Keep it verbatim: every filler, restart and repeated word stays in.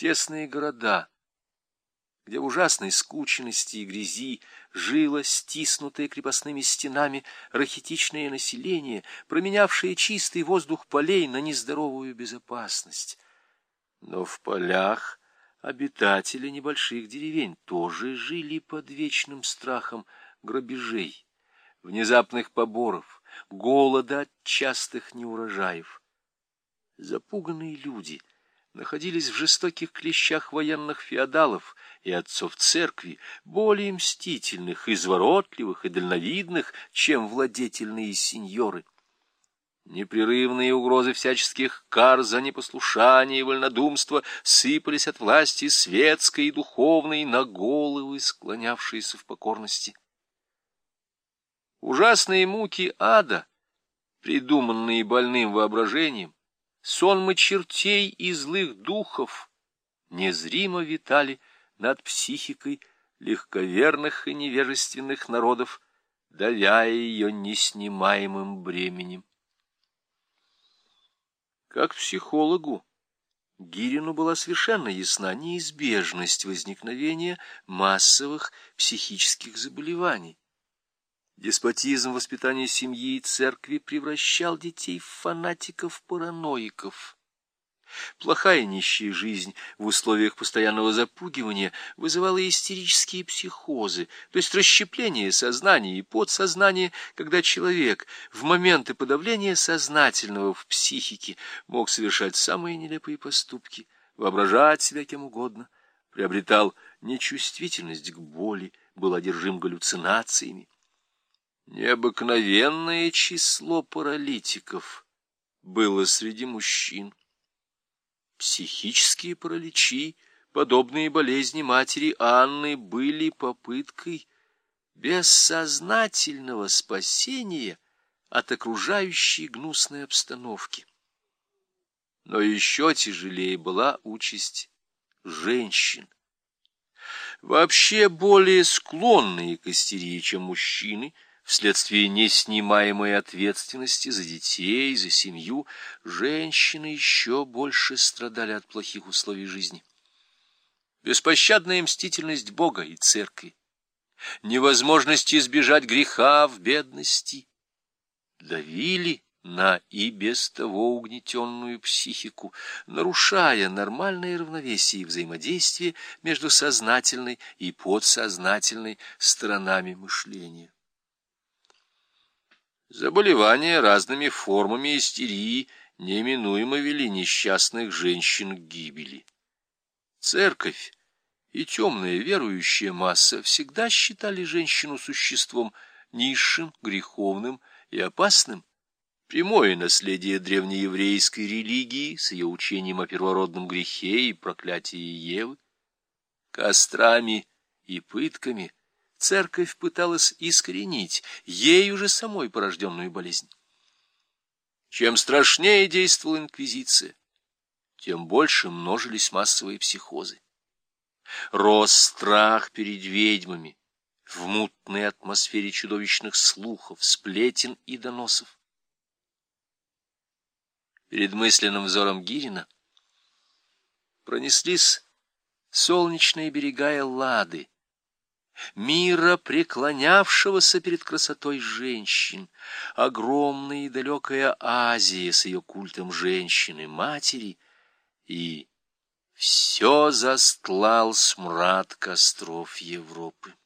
тесные города, где в ужасной скученности и грязи жило стиснутое крепостными стенами рахитичное население, променявшее чистый воздух полей на нездоровую безопасность. Но в полях обитатели небольших деревень тоже жили под вечным страхом грабежей, внезапных поборов, голода от частых неурожаев. Запуганные люди находились в жестоких клещах военных феодалов и отцов церкви, более мстительных, изворотливых и дальновидных, чем владетельные сеньоры. Непрерывные угрозы всяческих кар за непослушание и вольнодумство сыпались от власти светской и духовной на головы, склонявшиеся в покорности. Ужасные муки ада, придуманные больным воображением, сонмы чертей и злых духов, незримо витали над психикой легковерных и невежественных народов, давя ее неснимаемым бременем. Как психологу, Гирину была совершенно ясна неизбежность возникновения массовых психических заболеваний. Деспотизм воспитания семьи и церкви превращал детей в фанатиков-параноиков. Плохая нищая жизнь в условиях постоянного запугивания вызывала истерические психозы, то есть расщепление сознания и подсознания, когда человек в моменты подавления сознательного в психике мог совершать самые нелепые поступки, воображать себя кем угодно, приобретал нечувствительность к боли, был одержим галлюцинациями. Необыкновенное число паралитиков было среди мужчин. Психические параличи, подобные болезни матери Анны, были попыткой бессознательного спасения от окружающей гнусной обстановки. Но еще тяжелее была участь женщин. Вообще более склонные к истерии, чем мужчины, вследствие неснимаемой ответственности за детей, за семью, женщины еще больше страдали от плохих условий жизни. Беспощадная мстительность Бога и церкви, невозможность избежать греха в бедности давили на и без того угнетенную психику, нарушая нормальное равновесие и взаимодействие между сознательной и подсознательной сторонами мышления. Заболевания разными формами истерии неминуемо вели несчастных женщин к гибели. Церковь и темная верующая масса всегда считали женщину существом низшим, греховным и опасным, прямое наследие древнееврейской религии с ее учением о первородном грехе и проклятии Евы. Кострами и пытками церковь пыталась искоренить ею же самой порожденную болезнь. Чем страшнее действовала инквизиция, тем больше множились массовые психозы. Рос страх перед ведьмами в мутной атмосфере чудовищных слухов, сплетен и доносов. Перед мысленным взором Гирина пронеслись солнечные берега Эллады, мира, преклонявшегося перед красотой женщин, огромная и далекая Азия с ее культом женщины-матери, и все застлал смрад костров Европы.